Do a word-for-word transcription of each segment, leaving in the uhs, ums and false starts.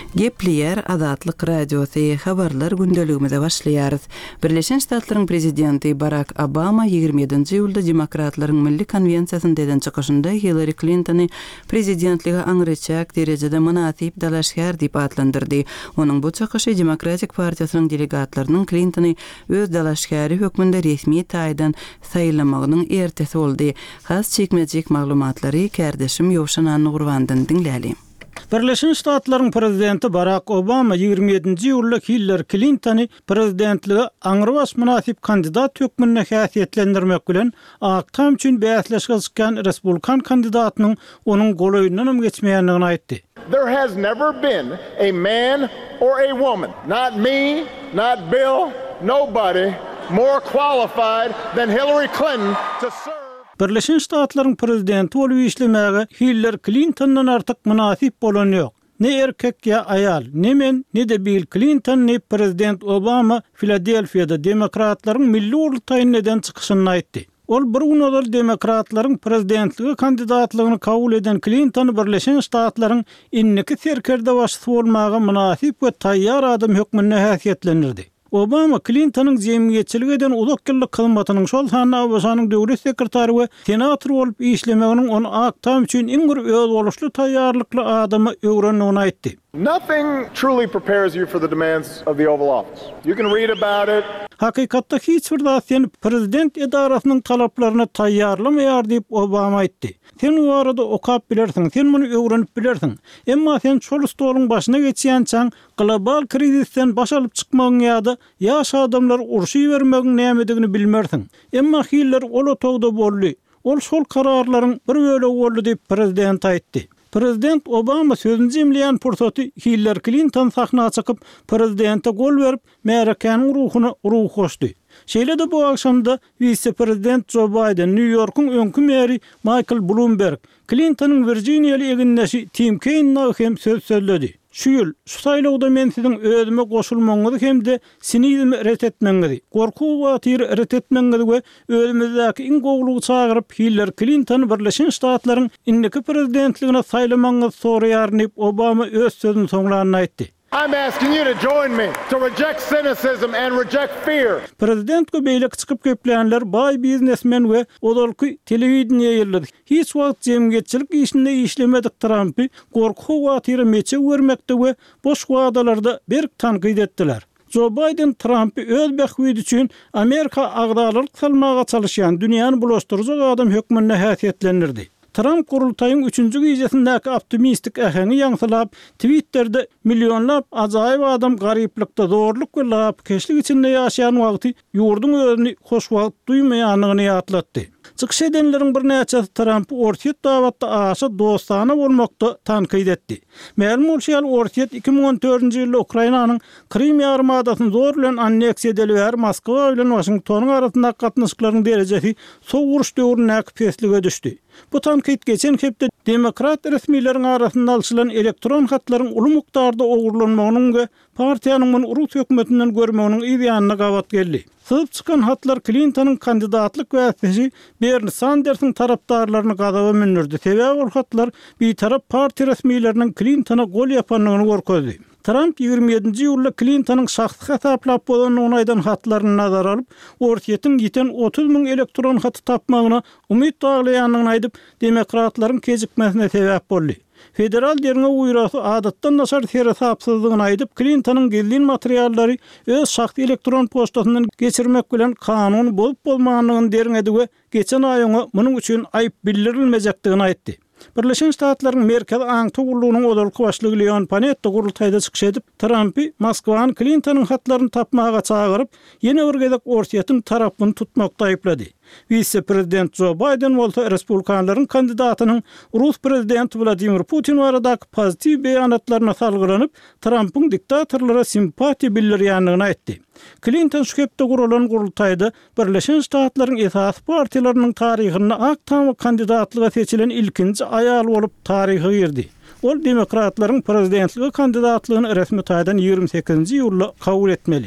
Gepliyer Azatlyk radiosu habarlar gündeligimize başlaýarys. Birleşen Ştatlaryň prezidenti Barack Obama ýygrimi ýedinji ýylda Demokratlaryň Milli Konvensiýasyndan çykyşynda Hillary Clintony prezidentligi aňyrçak derejede münasip dalaşgar diýip adlandyrdy. Onuň bu çykyşy Demokratik partiýasynyň delegatlarynyň Clintony öz dalaşgary hökmünde resmi taýdan saýlamagynyň ertesi boldy. Has çekmejek maglumatlary kärdeşim Ýowşan Nurwandan dinläli. Birleşen Ştatlaryň prezidenti Barack Obama ýygrimi ýedinji ýylda Hillary Clintony prezidentligi aňyrbaş münasip kandidat hökmüne häsiýetlendirmek bilen aktam üçin bäsleşge çykan Respublikan kandidatynyň onuň golaýyndan geçmeýändigini aýtdy. There has never been a man or a woman, not me, not Bill, nobody more qualified than Hillary Clinton to serve. Birleşen Ştatlaryň prezidenti bolup işlemäge Hillary Clintondan artyk münasip bolan ýok. Ne erkek ýa aýal, ne men, ne de Bill Clinton, ne prezident Obama Filadelfiýada Demokratlaryň milli urultaýyny eden çykyşyny aýtdy. Ol bir günodal Demokratlaryň prezidentligi kandidatlygyny kabul eden Clinton Birleşen Ştatlaryň inniki serkerde başçy bolmagy münasip we taýýar adam hökmüne häsiýetlendirdi. Obama Clintonyň jemgyýetçilik eden uzak ýyllyk hyzmatynyň şol hana başanyň döwlet sekretary we senator bolup işlemeginiň onu aktam üçin iň bir öz boluşly taýýarlykly adamy öwrendigini aýtdy. Nothing truly prepares you for the demands of the Oval Office. You can read about it. Hakykatda hiç bir zat seni prezident edarasynyň talaplaryna taýýarlamaýar diýip Obama aýtdy. Sen bu arada okap bilersin, sen bunu öwrenip bilersin. Emma sen şol stoluň başyna geçýänçäň global krizisten baş alyp çykmagyň ýa-da ýaş adamlar urşy bermegiň nämedigini bilmersin. Emma Hillary ol otogda boldy. Ol şol kararlaryň bir böle boldy diýip prezident aýtdy. Prezident Obama sözünü jemleýän pursaty Hillary Clinton sahna çykyp prezidente gol berip Merkanyň ruhuny ruh goşdy. Şeýle de bu akşamda vice-prezident Joe Biden, New York'un öňkü meri Michael Bloomberg, Clintonyň Virginiýaly egindeşi Tim Kaine hem söz söyledi. Şu ýyl, şu saýlawda men siziň özüme goşulmaňyzy hem de sinizmi ret etmeňizi, gorku watyry ret etmeňizi we özümizdäki iň gowlugy çagyryp Hillary Clinton Birleşen Ştatlaryň inniki prezidentligine saýlamaňyzy soraýar diýip Obama öz sözüni soňlanyna aýtdy. I'm asking you to join me to reject cynicism and reject fear. Prezident göbeýlek çykyp köplänler bay biznesmen we odalky telewizioniýa ýerledi. Hiç wagt jemgyýetçilik işinde işlemedik Trumpy gorku watyry meçe görmekde we boş wadalarda berk tanqid etdiler. Joe Biden Trumpy öz bähwidi üçin Amerika agdalyk salmaga çalışýan dünýäni bulaşdyrjak adam hökmüne häsiýetlendirdi. Trump kurultaýyň üçünji gijesindäki optimistik äheni ýaňsylap Twitter'de milyonlap ajaýyp adam garyplykda zorluk we lapkeşlik içinde ýaşaýan wagty ýurdun özüni hoş wagt duýmaýanyny ýatlatdy. Çykyş edenleriň bir näçesi Trumpy ortiýet dawatda aşa dostana bolmakda tanqid etdi. Ma'lum bolýar ortiýet iki ming on dördünji ýylda Ukrainanyň Krim ýarymadasyny zor bilen anneksiýa edilýär Moskwa bilen Washingtonyň arasyndaky gatnaşyklaryň derejesi sow uruş döwrüne peslige düşdi. Bu tanqid geçen hepde Demokrat resmiýetleriniň arasynda alçylan elektron hatlaryň uly mukdarda ogurlanmagynyň we partiýanyň bunu Rus hökümetinden görmegiň ýa-da gawat geldi. Sızıp çıkan hatlar Clinton'ın kandidatlık wäsesi Bernie Sanders'ın taraftarlarını gadaba mindirdi. Sebäbi ol hatlar bir taraf parti resmiýetleriniň Clinton'a gol ýapanlygyny gorkozdy. Trump ýygrimi ýedinji ýylda Clintonyň şahsy hasaplap bolan onaýdan hatlaryny nazar alyp, ortiýetiň ýeten otuz miň elektron haty tapmagyna umyt daglaýanyny aýdyp, demokratlaryň kejikmesine sebäp boldy. Federal derine uýrasy adatdan naşar terasapsyzlygyny aýdyp, Clintonyň gezdiň materiallary öz şahsy elektron postasyndan geçirmek bilen kanun bolup bolmagyny derňedi we geçen aýyňy munyň üçin aýyp bildirilmejekdigini aýtdy. Birleşen Ştatlaryň merkezi aňty gurulugynyň odalky başlygy Leon Panetta gurultaýda çykyş edip, Trumpy Moskwaň Clintonyň hatlaryny tapmaga çagyryp, ýene bir gezek ortiýetiň tarapyny tutmakda aýplady. Vice-prezident Joe Biden bolsa Respublikanlaryň kandidatynyň Rus prezidenti Vladimir Putin baradaky pozitiv beýanatlaryna salgylanyp, Trumpyň diktatorlara simpatiýa bildirýändigini aýtdy. Clinton şüphepde gurulan gurultaýda Birleşen Ştatlaryň esas partiýalarynyň taryhyna aktam kandidatlyga seçilen ilkinji aýal bolup taryhy girdi. Ol Demokratlaryň prezidentligi kandidatlygyny resmi taýdan ýygrimi sekizinji ýylda kabul etmeli.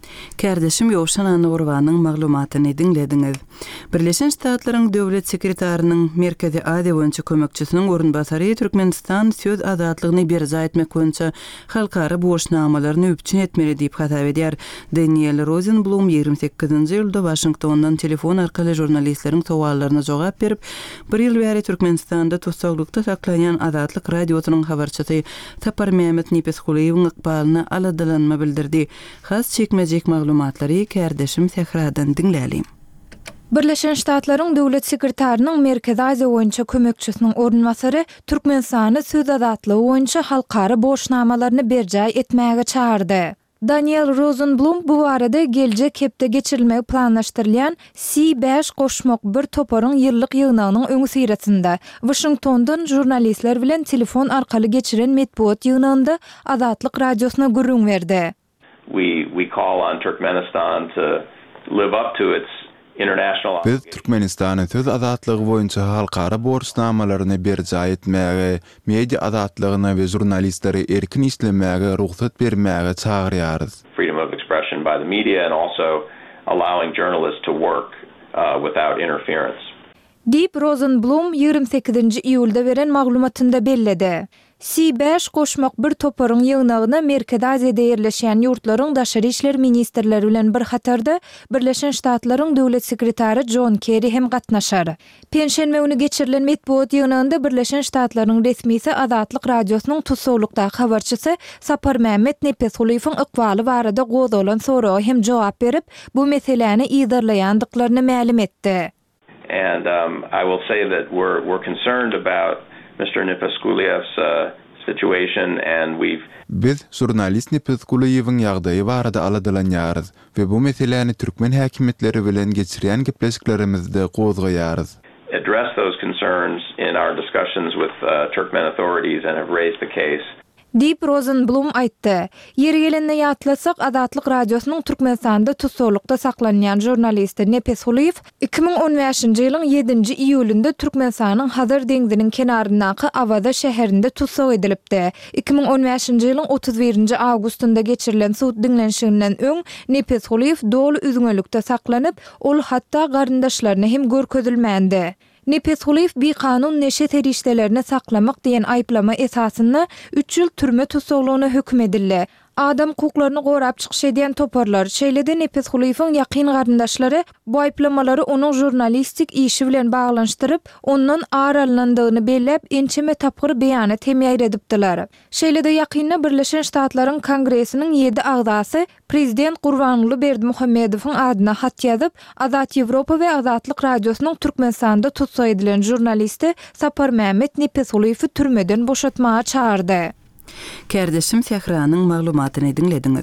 Kardeşim Ýowşan Anurwanyň maglumatyny dinlediňiz. Birleşen Ştatlaryň döwlet sekretarinyň Merkezi Aziýa boýunça kömekçisiniň orunbasary Türkmenistan söz azatlygyny berza etmek boýunça halkara boşnamalaryny üpçün etmeli diýip hasap edýär. Daniel Rosenblum ýygrimi sekizinji ýylda Washingtondan telefon arkaly jurnalistleriň sowallaryna jogap berip, bir ýyl bäri Türkmenistanda tutsaklykda saklanýan Azatlyk radiosynyň habarçysy Sapar Mehmet Nipeskuliýewiň ykbalyny aladylanma bildirdi. Has çekmejek maglumatlary kardeşim Sehradan dinlälim. Birleşen Ştatlaryň döwlet sekretarinyň Merkezi Aziýa boýunça kömekçisiniň orunbasary Türkmenistany söz azatlygy boýunça halkara boşnamalaryny berjä etmäge çağırdy. Daniel Rosenblum bu barada geljek hepde geçirilmegi planlaşdyrylýan C beş goşmak bir toparyň ýyllyk ýygnagynyň öňü siratynda Washingtondan jurnalistler bilen telefon arkaly geçiren medpuat ýygnagynda Azatlyk radiosyna gürrüň berdi. We we call on Turkmenistan to live up to its international. Biz Türkmenistany söz azatlygy boýunça halkara borçnamalaryny berjä etmäge, media azatlygyna we jurnalistleri erkin işlemäge ruhsat bermäge çagyrýarys. Freedom of expression by the media and also allowing journalists to work uh, without interference. Deep Rosenblum ýygrimi sekizinji iýulda beren maglumatynda belledi. C beş goşmak bir toparyň ýygnagyna Merkezi Aziýada ýerleşýän ýurtlaryň daşary işler ministrleri bilen bir hatarda Birleşen Ştatlaryň döwlet sekretary John Kerry hem gatnaşar. Penşenme günü geçirilen medpuat ýygnagynda Birleşen Ştatlaryň resmisi Azatlyk radiosynyň tutsawlykda habarçysy Sapar Mehmet Nipeskuliýewiň ykbaly barada gozalan soragy hem jogap berip, bu meseleni ýygyrlaýandyklaryny ma'lum etdi. And um, I will say that we're we're concerned about Mister Nipeskuliev's uh, situation and we've Biz jurnalist Nipeskuliýewiň ýagdaýy barada aladylanýarys we bu meseleni türkmen häkimetleri bilen geçirýän gepleşiklerimizde gozgaýarys. Address those concerns in our discussions with uh, Turkmen authorities and have raised the case. Deep Rosenblum aýtdy. Ýeri gelende ýatlasak Azatlyk radiosynyň Türkmenistanda tutsawlykda saklanýan jurnalisti Nipeskuliýew iki ming on beşinji ýylyň ýedinji iýulynda Türkmenistanyň Hazar deňziniň kenaryndaky Awada şäherinde tutsaw edilipdi. iki ming on beşinji ýylyň otuz birinji awgustynda geçirilen suwt dinlenşiginden öň Nipeskuliýew dolu üzüňlükde saklanyp, ol hatda garyndaşlaryna hem görkezilmändi. Nipeskuliýew bir kanun neşet erişdelerini saklamak diýen aýplama esasyna üç ýyl türme tutsawlygyna hökm edildi. Adam hukuklaryny gorap çykyş edýän toparlar şeýlede Nipeskuliýewiň ýakyn garyndaşlary bu aýplamalary onuň jurnalistik işi bilen baglanşdyryp, ondan aralandygyny bellep, ençeme tapgyr beýany temýär edipdiler. Şeýlede ýakynda Birleşen Ştatlaryň Kongresiniň ýedi agzasy Prezident Gurbanguly Berdimuhammedowyň adyna hat ýazyp, Azat Ýewropa we Azatlyk radiosynyň Türkmenistanda tutsaw edilen jurnalisti Sapar Mehmet Nipeskuliýewi türmeden boşatmaga çağırdy. Kardeşim Sehranyň maglumatyny dinlediňiz.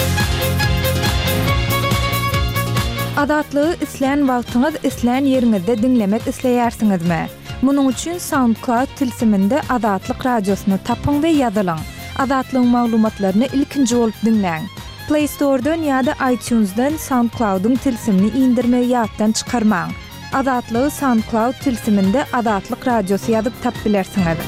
Azatlygy isleýän wagtyňyz isleýän ýeriňizde dinlemek isleýärsiňizmi? Munyň üçin SoundCloud tilsiminde Azatlyk radiosyny tapyň we ýazylyň. Azatlygyň maglumatlaryny ilkinji bolup dinleň. Play Store'dan ýa-da iTunes'dan SoundCloud'un tilsimini indirmeyi ýatdan çykarmaň. Azatlygy SoundCloud tilsiminde Azatlyk radiosy ýazyp tap bilersiňiz.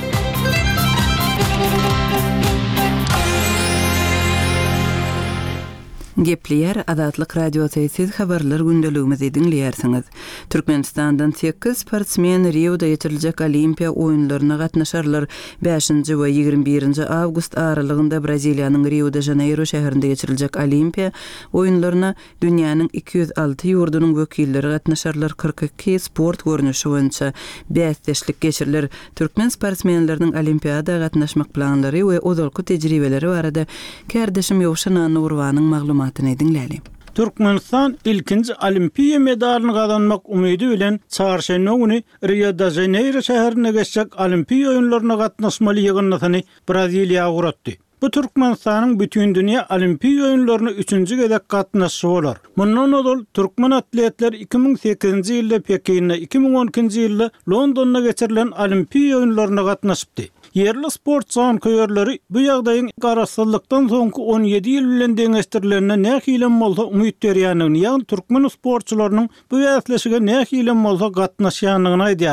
Gepleyer Azatlyk radiosyny siz habarlar gündeligimizi dinleýärsiňiz. Türkmenistandan sekiz sportsmen Rio'da ýetiriljek Olimpiya oýunlaryna gatnaşarlar. beşinji we ýygrimi birinji awgust aralygynda Braziliýanyň Rio de Janeiro şäherinde geçiriljek Olimpiya oýunlaryna dünýäniň iki yüz alty ýurdunyň wekilleri gatnaşarlar. kırk iki sport görnüşi boýunça bäsdeşlik geçirilir. Türkmen sportsmenleriniň Olimpiada gatnaşmak planlary we ozalky tejribeleri barada kardeşim Ýowşan Anurwanyň maglumaty Türkmenistan ilkinji olimpiya medalyny gazanmak umydy bilen çarşamba günü Rio de Janeiro şäherine geçecek olimpiya oýunlaryna gatnaşmaly ýygynyny Braziliýa guratdy. Bu Türkmenistanyň bütün dünýä olimpiya oýunlaryna üçünji gezek gatnaşy bolar. Mundan odol türkmen atletler iki ming sekizinji ýylda Pekin'de, iki ming on ikinji ýylda Londonda geçirilen olimpiya oýunlaryna gatnaşypdy. Yerli sport sankyörleri bu ýagdaýyň garaşsızlykdan soňky on ýedi ýyl bilen deňeşdirilenine nähilem bolsa umyt berýändigini, ýa-ni türkmen sportçylarynyň bu ýasleşige nähilem bolsa gatnaşýanlygyny aýdýarlar.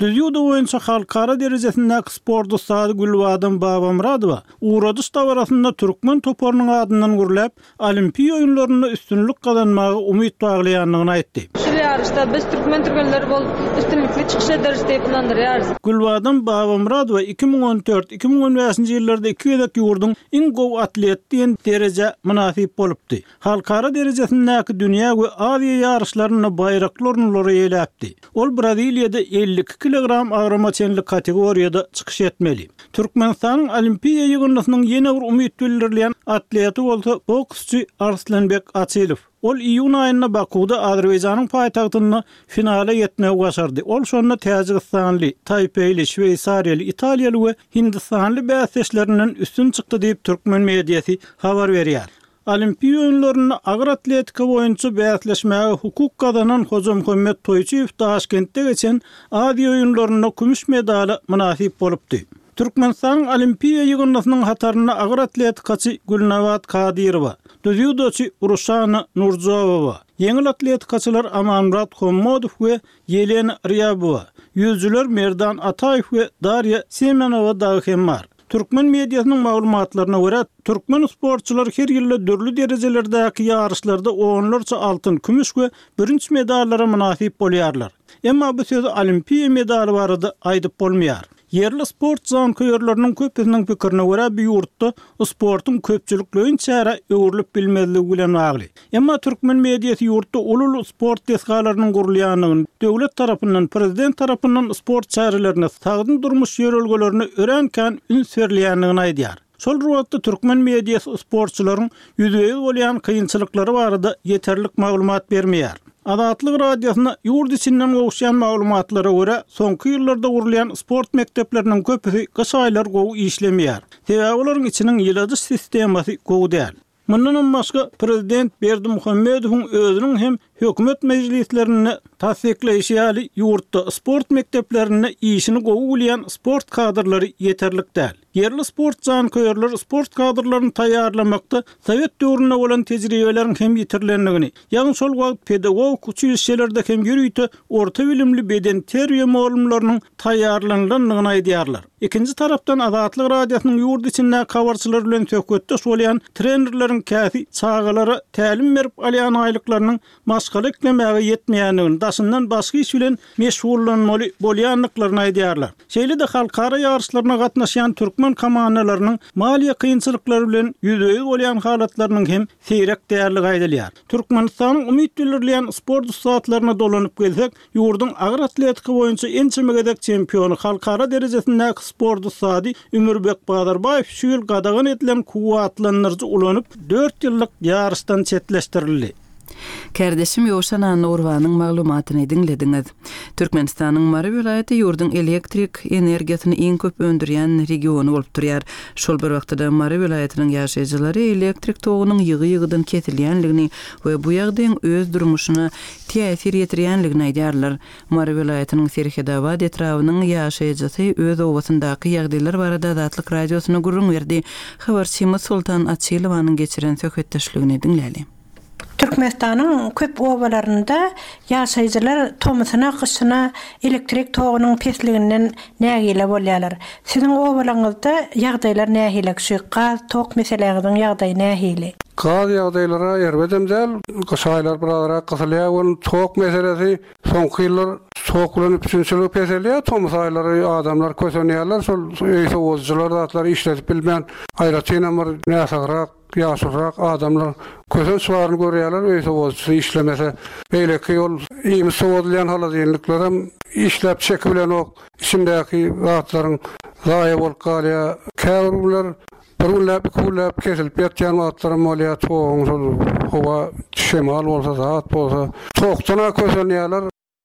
Düzüýde boýunça halkara derejesindäki sport ustady Gülbadam Babamradowa Uğradyş dawarasynda türkmen toporunyň adyndan gürläp Olimpiýa oýunlaryna üstünlük kazanmagy umyt baglaýanlygyny aýtdy. Şu ýarışda biz türkmen türkmenleri bol üstünlükli çykyş ederiz diýip inandyrýarys. Gülbadam Babamradowa iki ming on dört iki ming on beşinji ýyllarda iki ýyldyk ýurdun iň gowy atlet diýen dereje munasip bolupdy. Halkara derejesindäki dünýä we Aziýa ýarışlaryna baýrakly orunlary ýeläpdi. Ol Braziliýada elli iki kilogram agrama çenli kategoriýada çykyş etmeli. Türkmenistanyň Olimpiýa ýygynynyň ýene bir umyt bildirilýän atleti bolsa boksçy Arslanbek Açylow. Ol iýun aýyna Bakuda Azerbaýjanyň paýtagtyna finale ýetmäge başardy. Ol şonda Täjikistanly, Taipei'li, Şweýsariýaly, Italiýaly we Hindistanly bäsleşlerinden üstün çykdy diýip türkmen mediýasy habar berýär. Olimpiýa oýunlaryna agyr atletika boýunça bäsleşmäge hukuk kazanan Hocam Muhammed Toýçyýew Taşkentde geçen Aziýa oýunlaryna kümüş medali munasip bolupdy. Türkmenistan Olimpiýa ýygynynyň hataryna agyr atletikaçy Gülnawat Kadyrowa, düzüýdoçy Uruşana Nurzowa, yeňil atletikaçylar Amanmurat Hommodow we Yelena Ryabowa, yüzüler Merdan Ataýew we Darya Semenowa da hem bar. Türkmen mediýasynyň maglumatlaryna görä, türkmen sportçylar her ýyly dörli derejelerdäki ýarışlarda onlarça altyn, kümüş we birinji medallara munasip bolýarlar. Emma bu sözi Olimpiýa medali barada aýdyp bolmaýar. Yerli sport zankyýarlarynyň köpüniň pikirine görä bu ýurtda sportyň köpçüliklüğin çäre öwrülip bilmezligi bilen bagly. Emma türkmen mediýasy ýurtda ulul sport tesgalarynyň gurulýanyny, döwlet tarapyndan, prezident tarapyndan sport çärelerine sagdyn durmuş ýörelgelerini örenken üns berilýänligini aýdýar. Şol ruwatda türkmen mediýasy sportçylaryň ýüzüňe bolýan kynçylyklary barada ýeterlik maglumat bermeýär. Adatlyk radiosyna ýurt içinden gowşan maglumatlara görä, soňky ýyllarda gurulýan sport mekdepleriniň köpüsi gyş aýlar gowy işlemeýär. Sebäbi olaryň içiniň ýyladyş sistemasy gowy däl. Mundan başga prezident Berdimuhammedowyň özüniň hem hökümet mejlislerini tasdikleýişi ýaly ýurtda sport mekdeplerine işini gowy bilýän sport kadrlary ýeterlik däl. Yerli sport zankyýarlar sport kadrlaryny taýýarlamakda Sowet döwründe bolan tejribeleriň hem ýitirilýänligini, ýagny şol wagt pedagog uçuşlerde hem ýürüýte orta bilimli beden terbiýe muallimläriniň taýýarlanýanlygyny aýdýarlar. Ikinji tarapdan Azatlyk radiosynyň ýurt içinde kawarçylar bilen söhbetdeş bolýan trenerleriň käfi çağalara tälim berip alýan aýlyklarynyň maşgalyk nämäge ýetmeýänligini, daşyndan başga iş bilen meşgullanmaly bolýanlyklaryny aýdýarlar. Şeýle-de halkara ýarışlaryna gatnaşan türkmen komandalarynyň maliýe kynçylyklary bilen ýüzüňe bolýan halatlarynyň hem seýrek däýerligi aýdylýar. Türkmenistanyň umyt bildirilýän sport ustaatlaryna dolanyp gelsek, ýurdun agyr atletika boýunça ençemegedek çempionu, halkara derejesindäki sport ustady Ümürbek Bazarbaýew şu ýyl gadagan edilen kuwatlanyrjy ulanyp dört ýyllyk ýarışdan çetleşdirildi. Kardeşim Ýowşan Nurwanyň maglumatyny dinlediňiz. Türkmenistanyň Mary vilayaty ýurdun elektrik energiýasyny iň köp öndürýän regiony bolup durýar. Şol bir wagtda Mary vilayatynyň ýaşaýjylary elektrik togunyň ýygy-ýygydan kesilýänligini we bu ýagdaýyň öz durmuşyna täsir ýetirýänligini aýdýarlar. Mary vilayatynyň Serhedabad etrawynyň ýaşaýjysy öz owasyndaky ýagdaýlar barada Azatlyk radiosyna gurrun berdi. Habarçymyz Sultan Açylowanyň geçiren söhbetdeşligini dinläli. Türkmenistanyň köp owalarynda ýaşaýjylar tomusyna gyşyna elektrik togunyň pesliginden nägile bolýarlar. Siziň owalaryňyzda ýagdaýlar nähile, şu gaz tok meseleleriň ýagdaýy nähile? Gaz ýagdaýlara ýerbedem däl, gyşaýlar birazara gysylýar, tok meselesi soňky ýyllar sokulanyp üçinçilik peseliýär, tomusaýlary adamlar kösenýärler, şol öýse owuzjylar zatlar işletip bilmän aýratynamyr näsagrak ýaşyrak adamlar kösen suwaryny görýärler, öýse owuzjy işlemese beýleki ýol iými sowudlayan haladyňlyklar hem işlep çeki bilen ok içindäki zatlaryň zaýa bolup galýar. Käwrler Burunlap, kullap, kesilip ýatýan wagtlarym bolýar, toğun şol howa şemal bolsa, zat bolsa, toqtana kösenýärler.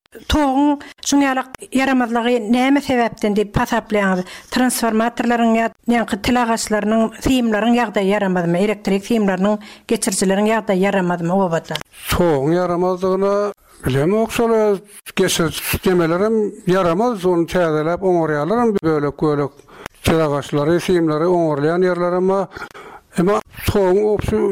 Toğun şuňalak yaramazlygy näme sebäpden diýip pasaplaýaňyz? Transformatorlaryň ýa-ni tilagaçlarynyň fiýimlaryň ýagdaýy yaramazmy? Elektrik fiýimlarynyň geçirjileriň ýagdaýy yaramazmy obada? Toğun yaramazlygyna bilemok şol geçir sistemelerim yaramaz, onu täzelep oňarýarlar, bölek-bölek tilagaçlary, fiýimlary oňarlayan ýerler, ama Ama soğun opsu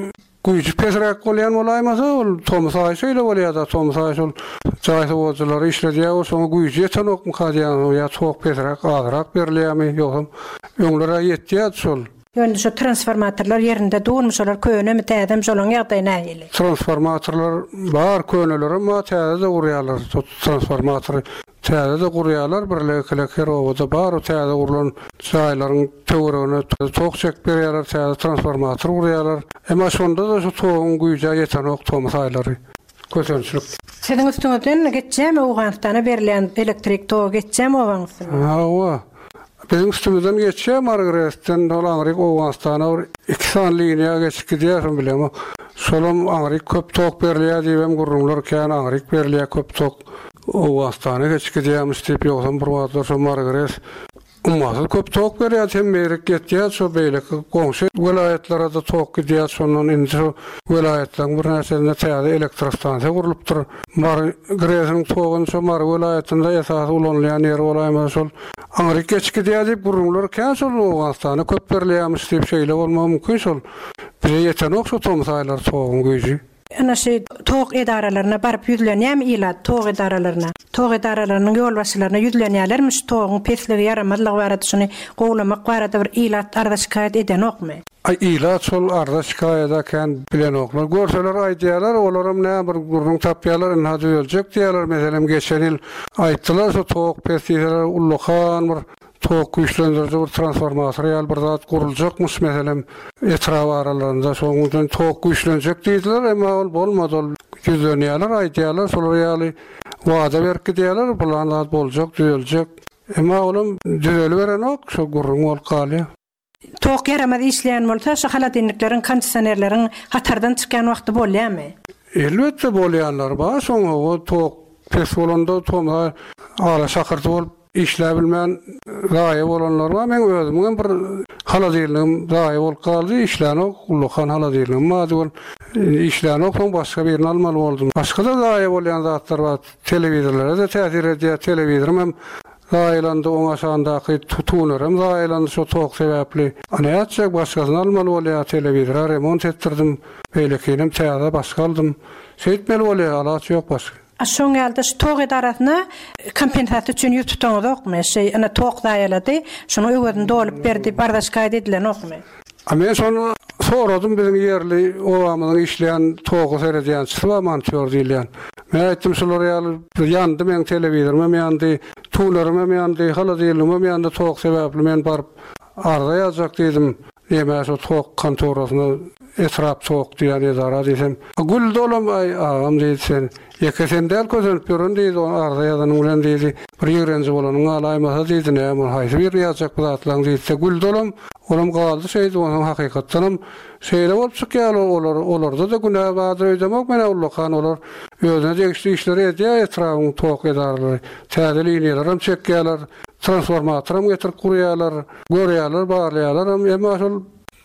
güýçi pesrek bolýan bolaýmasa ol Thomas Aýş öýle bolýar-da. Thomas Aýş ol jaýsa bolýar işledýär, o şoňa güýçi ýeten ok mukadýan ýa çok pesrek azrak berilýärmi ýoksa öňlere ýetýär şol. Ýöne şu transformatorlar ýerinde durmuşlar köýne mi täzem şolaň ýagdaý näýili? Transformatorlar bar köýneleri ma täze gurýarlar. Transformator täze de gurýarlar, birle kerowda bar o täze gurulan çaýlaryň töweregine tok çek berýärler, täze transformator gurýarlar. Emma şonda da şu togyň güýje ýeten ok Thomas Aýlary kösençlik. Senin üstüňden geçjämi Awganystana berilen elektrik tog geçjämi Awganystana? Ha, bizim üstümüzden geçiyor Margaret'ten Amerika Awganystana iki san liniya geçip gidiyor bilem. Solum Amerika köp tok berliýär diýem gurrunlar kän Amerika berliýär köp tok Awganystana geçip gidiýärmiş diýip ýoksa bir wagtlar şu Margaret ummasyl köp tok berýär hem merek getýär şu beýle goňşy welaýatlere da tok gidýär şondan indi şu welaýatlaryň bir näsene täze elektrostansiýa gurulypdyr. Margaret'in togyny şu Mar welaýatynda esas ulanýan ýer bolaýmaz şol Amerika geçip gidiýär diýip gurrunlar kän şol Awganystana köp berliýärmiş diýip şeýle bolmagy mümkin şol. Bir ýeten ok şu Thomas Aýlar togyň güýji. Ana şey tok edaralarına barıp yüzlenýärmi ilat tok edaralarına? Tok edaralarının yol başçylaryna yüzlenýärlermi şu togyň pesligi ýaramadlygy barada şuny gowlamak barada bir ilat arda şikayet eden okmy? Ay ilat şol arda şikayet eken bilen oklar. Görseler aýdýarlar, olaram näme bir gurrun tapýarlar, ina düzeljek diýerler. Meselem geçen ýyl aýtdylar şu tok pesliler ulluhan bir tok güýçlendirici bir transformator ýaly bir zat guruljakmyş meselem etraf aralarynda şoňdan tok güýçlenjek diýdiler, emma ol bolmady. Ol yüzlenýärler, aýdýarlar, şolar ýaly wada berip gidýärler, bulan zat boljak, düzeljek. Emma olam düzelip beren ok, şu gurrun bol galýar. Tok yaramady işleýän bolsa, şu haladinlikleriň, kondisionerleriň hatardan çykan wagty bolýarmy? Elbetde bolýanlar bar, şoňa o tok pes bolanda toma ala şakyrty bolup işle bilmän gaýa bolanlar bar. Men özümden bir haladinligim gaýa bolup galdy, işläni ullukan haladinligim mady bol. İşläni okun başga birini almaly boldum. Başga da gaýa bolýan zatlar bar. Telewizorlara da täsir edýär. Telewizorum hem gaýlanda oňa şandaky tutunurum, gaýlanda şu tok sebäpli. Anaýatjak başgasyny almaly bolýar, telewizora remont etdirdim. Beýlekinim täze başga aldım. Şeýtmeli bolýar, alaç ýok başga. Şoň ýalda şu tok edarasyna kompensasiýa üçin ýututýaňyz okmy? Şeý ana tok daýalady, şonu öwrüne dolup berdi, bardaş gaýda edilen okmy? A men şonu soradym bizim ýerli owamyň işleýän togy seredýänçisi we monteur diýilýän. Men aýtdym şolar ýaly ýandy men telewizorum ýandy, tuğlarym ýandy, haladynlygym ýandy tok sebäpli men baryp arda ýazjak diýdim. Näme şu tok kontorasyny etrap tok diýen edara diýsem, gül dolam ay ağam diýsen, ýekesen del közenip görün diýdi, arda ýazanyň bilen diýdi. Bir ýörenji bolanyň alaýmasa diýdi, näme haýsy bir ýazjak zatlaryň diýdi. Gül dolam olam galdy şeýdi, onuň hakykatdanam şeýle bolup çykýar olar, olarda da günah badyr ödemek mene ullukan olar. Özüne degişli işleri edýär, etrafyň tok edarlary, täze liniýalaram çekýärler, transformatorum getirip kurýarlar, görýärler, barlaýarlar, emma şol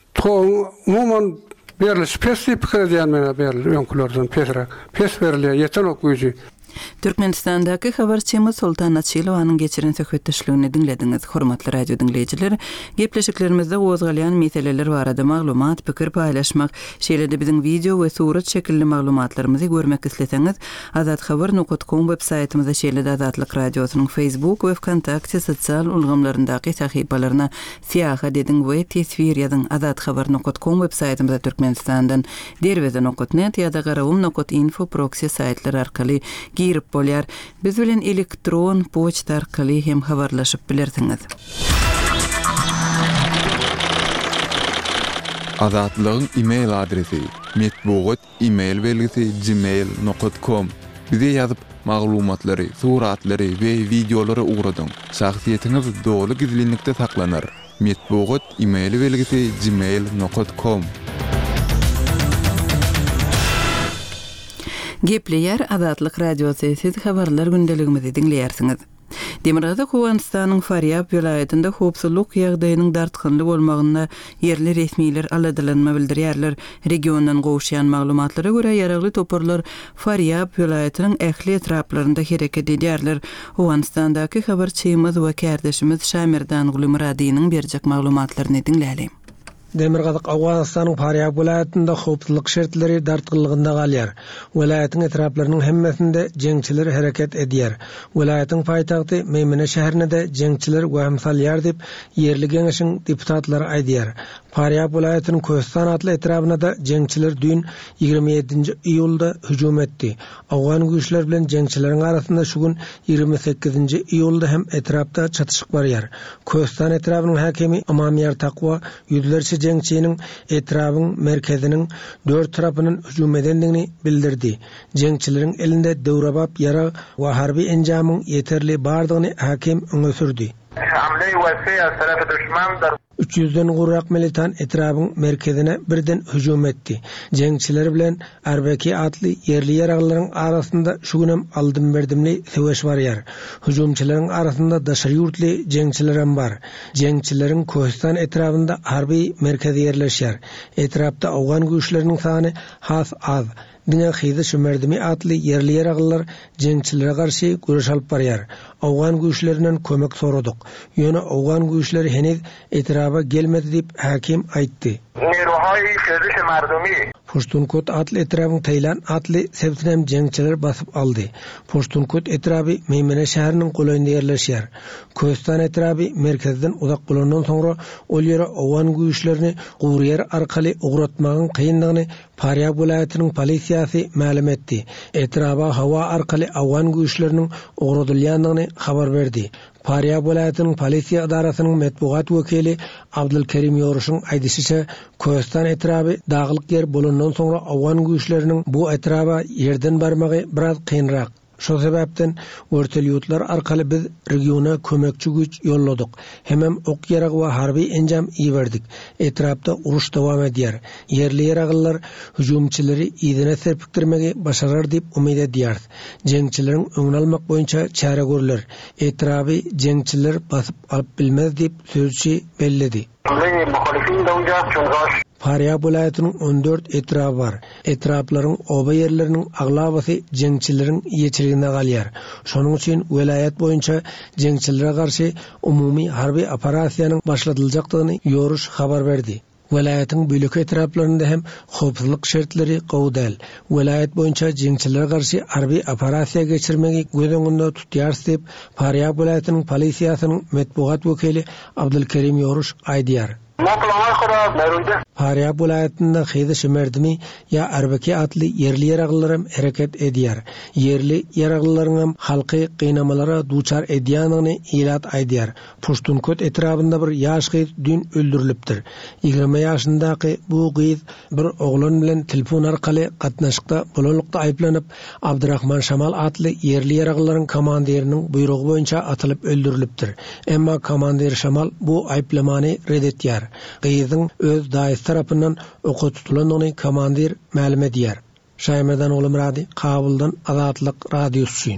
toň umumyň beriliş pes diýip pikir edýän mene berilýär, öňkülerden pesrek, pes berilýär, ýeten ok güýji. Türkmenistandaky habarçymyz Sultan Atçylowanyň geçiren söhbetdeşligini dinlediňiz. Hormatly radio dinleýijiler, gepleşiklerimizde gozgalýan meseleler barada maglumat, pikir paýlaşmak, şeýle-de biziň video we surat şekilli maglumatlarymyzy görmek isleseňiz, azathabar nokta com websaýtymyza şeýle-de Azatlyk radiosynyň Facebook we Wkontakte sosial ulgamlaryndaky sahypalaryna siýahat ediň we tesvir ýazyň. azathabar nokta com websaýtymyza Türkmenistandan derweze nokta net ýa-da garawum nokta info proxy saýtlar arkaly girip bolýar. Biz bilen elektron poçta arkaly hem habarlaşyp bilersiňiz. Azatlygyň e-mail adresi metbugat e-mail belgisi gmail nokta com. Bize ýazyp maglumatlary, suratlary we videolary ugradyň. Şahsiýetiňiz dolu gizlilikde saklanır. Metbugat e-mail belgisi gmail nokta com. Gepleýär Azatlyk radiosy, siz habarlar gündeligimizi dinleýärsiňiz. Demirgazy Awganystanyň Faryab vilayetinde howpsuzlyk ýagdaýynyň dartykly bolmagyna ýerli resmiler aladylanma bildirýärler. Regiondan gowşýan maglumatlara görä ýaragly toparlar Faryab vilayetiniň ähli etraplarynda hereket edýärler. Awganystandaky habarçymyz we kärdeşimiz Şamirdan Gulmuradynyň berjek maglumatlaryny dinläýäris. Demirgazyk Awganystanyň Faryab welaýatynda howpsuzlyk şertleri dartgylygynda galýar. Welaýatyň etraplarynyň hemmesinde jeňçiler hereket edýär. Welaýatyň paýtagty Meýmene şäherinde de jeňçiler wahym salýar diýip ýerli geňeşiň deputatlary aýdýar. Faryab welaýatynyň Köstan atly etrabyna da jeňçiler dün ýigirme ýedinji iýulda hüjum etdi. Awgan güýçler bilen jeňçileriň arasynda şu gün ýigirme sekizinji iýulda hem etrapda çatışyk barýar. Köstan etrabynyň hakimi Amamyar Takwa ýüzlerçe jeňçiniň etrabyň merkeziniň dört tarapynyň hüjum edendigini bildirdi. Jeňçileriň elinde döwrebap ýara we harby enjamyň ýeterli bardygyny hakim öňe sürdi. üç yüzden gurrak militan etrabyň merkezine birden hüjum etdi. Jeňçiler bilen R B K atly ýerli ýaraglaryň arasynda şu günem aldym berdimli söwüş barýar. Hüjumçylaryň arasynda daşary ýurtly jeňçiler hem bar. Jeňçileriň Köstan etrapynda harby merkezi ýerleşýär. Etrapda awgan güýçleriniň sany has az. Diňe hyzy şümerdimi atly ýerli ýaraglar jeňçilere garşy güreş alyp barýar. Awgan güýçlerinden kömek soradyk. Ýöne awgan güýçleri heniz etraba gelmedi diýip hakim aýtdy. Pushtunkut atly etrabyň Taylan atly sebtinem jeňçiler basyp aldy. Pushtunkut etraby Meýmene şäheriniň goýynda ýerleşýär. Köstan etraby merkezden uzak bolandan soňra ol ýere awgan güýçlerini gowrýar arkaly ugratmagyň kyndygyny Faryab welaýatynyň polisiýasy ma'lum etdi. Etraba hawa arkaly awgan güýçleriniň ugradylýandygyny habar berdi. Faryab welaýatynyň polisiýa idarasynyň matbuat wekili Abdulkerim Ýoruşyň aýdysýça, Köstan etraby daglyk ýer bolandan soňra awgan güýçleriniň bu etraba ýerden barmagy biraz kynrak. Şo sebäpden örtelýütler arkaly biz regiona kömekçi güç ýolladyk. Hemem ok ýarag we harby enjam ýeberdik. Etrapda uruş dowam edýär. Ýerli ýaraglar hüjumçyları ýerine serpikdirmegi başarar diýip umyt edýär. Jeňçileriň öňüni almak boýunça çäre görler. Etraby jeňçiler basyp alyp bilmez diýip sözçi belledi. Faryab welaýatynyň on dört etrapy bar. Etraplaryň oba ýerleriniň aglabasy jeňçileriň ýeçiliginde galýar. Şonuň üçin welaýat boýunça jeňçilere garşy umumy harby operasiýanyň başlatyljakdygyny Ýoruş habar berdi. Welaýatyň bölük etraplarynda hem howpsuzlyk şertleri gowdal. Welaýat boýunça jeňçilere garşy harby operasiýa geçirmegi göz öňünde tutýar diýip Faryab welaýatynyň polisiýasynyň matbuat wekili Abdulkerim Ýoruş aýdýar. Faryab welaýatynda hyzy şümerdimi ýa R B K atly ýerli ýaraglar hem hereket edýär. Ýerli ýaraglaryň hem halky gynamalara duçar edýanyny ilat aýdýar. Pushtunkut etrapynda bir ýaş gyz dün öldürilipdir. ýigirme ýaşyndaky bu gyz bir oglan bilen telefon arkaly gatnaşykda bolanlykda aýplanyp Abdurrahman Şamal atly ýerli ýaraglaryň komandiriniň buyrugy boýunça atylyp öldürilipdir. Emma komandir Şamal bu aýplamany reddetýär. Gyzyň öz daýys tarapyndan oka tutulandygyny komandir ma'lum edýär. Şaýmerdan oğlum Radi, Kabuldan Azatlyk radiosu.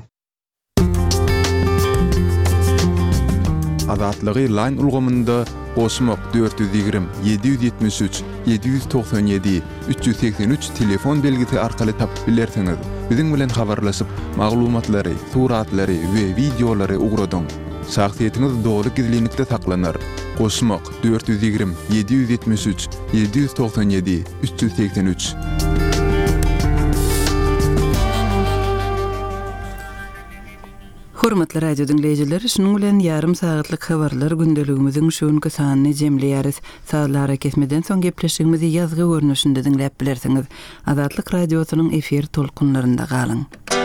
Azatlygy line ulgamynda Osmok dört yüz ýigirme yedi yüz ýetmiş üç yedi yüz toksan ýedi üç yüz seksen üç telefon belgisi arkaly tapyp bilersiňiz. Biziň bilen habarlaşyp maglumatlary, suratlary we videolary ugradyň. Şahsiýetiniz dogry gizlilikde saklanar. Osmok dört yüz ýigirme yedi yüz ýetmiş üç yedi yüz toksan ýedi üç yüz seksen üç. Hormatly radio dinleýijiler, şunuň bilen ýarym sagatlyk habarlar gündeligimiziň şuňky sanyny jemleýäris. Saatlara kesmeden soň gepleşigimizi ýazgy görnüşinde dinläp bilersiňiz. Azatlyk radiosynyň efir tolkunlarynda galyň.